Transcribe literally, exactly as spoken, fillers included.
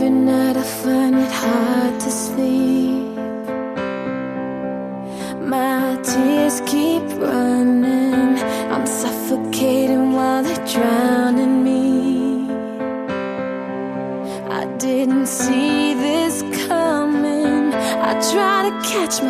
Every night I find it hard to sleep. My tears keep running, I'm suffocating while they drown in me. I didn't see this coming, I try to catch my